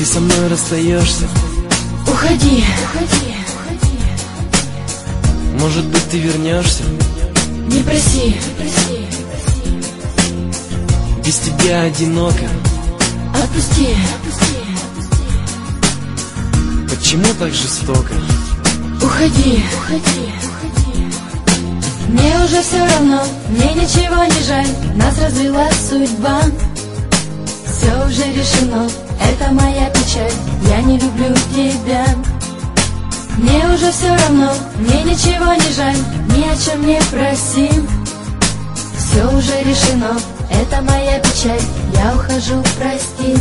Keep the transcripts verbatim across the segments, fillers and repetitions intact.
Ты со мной расстаешься. Уходи, уходи, уходи. Может быть, ты вернешься. Не проси, не проси. Без тебя одиноко. Отпусти, отпусти. Почему так жестоко? Уходи, уходи, уходи. Мне уже все равно, мне ничего не жаль. Нас развела судьба. Все уже решено, это моя печаль. Я не люблю тебя. Мне уже все равно, мне ничего не жаль. Ни о чем не проси. Все уже решено, это моя печаль. Я ухожу, прости.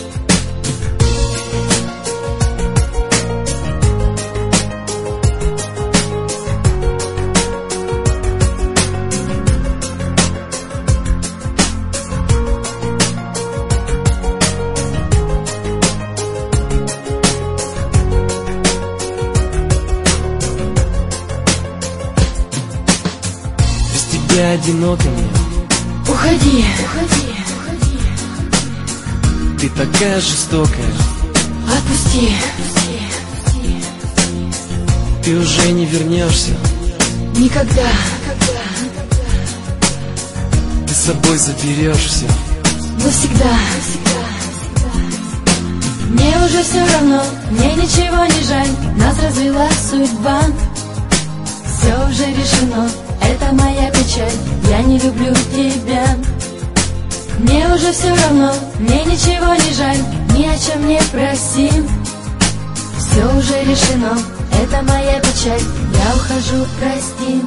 Я одиноко мне. Уходи, уходи, уходи. Ты такая жестокая. Отпусти, отпусти, отпусти. Ты уже не вернешься. Никогда, никогда, никогда. Ты с собой заберешь все. Навсегда, навсегда, навсегда. Мне уже все равно, мне ничего не жаль. Нас развела судьба. Все уже решено, это моя печаль. Я не люблю тебя. Мне уже все равно, мне ничего не жаль. Ни о чем не проси. Все уже решено, это моя печаль. Я ухожу, прости.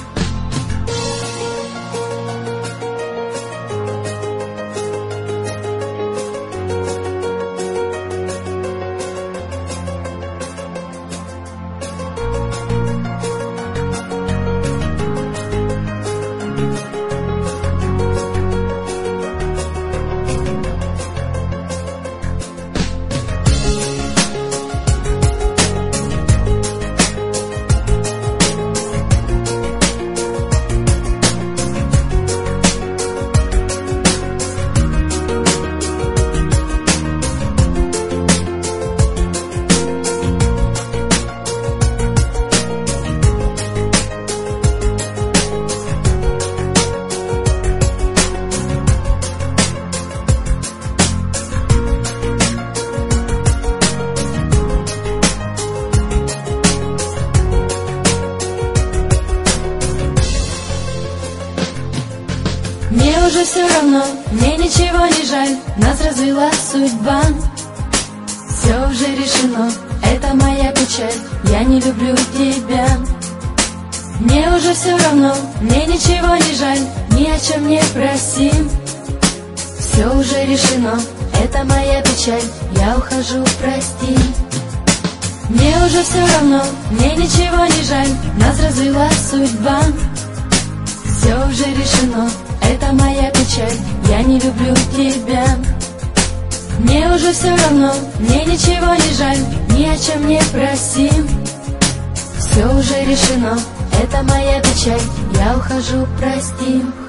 Мне уже все равно, мне ничего не жаль. Нас развела судьба. Все уже решено, это моя печаль. Я не люблю тебя. Мне уже все равно, мне ничего не жаль. Ни о чем не проси. Все уже решено, это моя печаль. Я ухожу, прости. Мне уже все равно, мне ничего не жаль. Нас развела судьба. Все уже решено, это моя печаль. Я не люблю тебя. Мне уже все равно, мне ничего не жаль. Ни о чем не проси. Все уже решено, это моя печаль. Я ухожу, прости.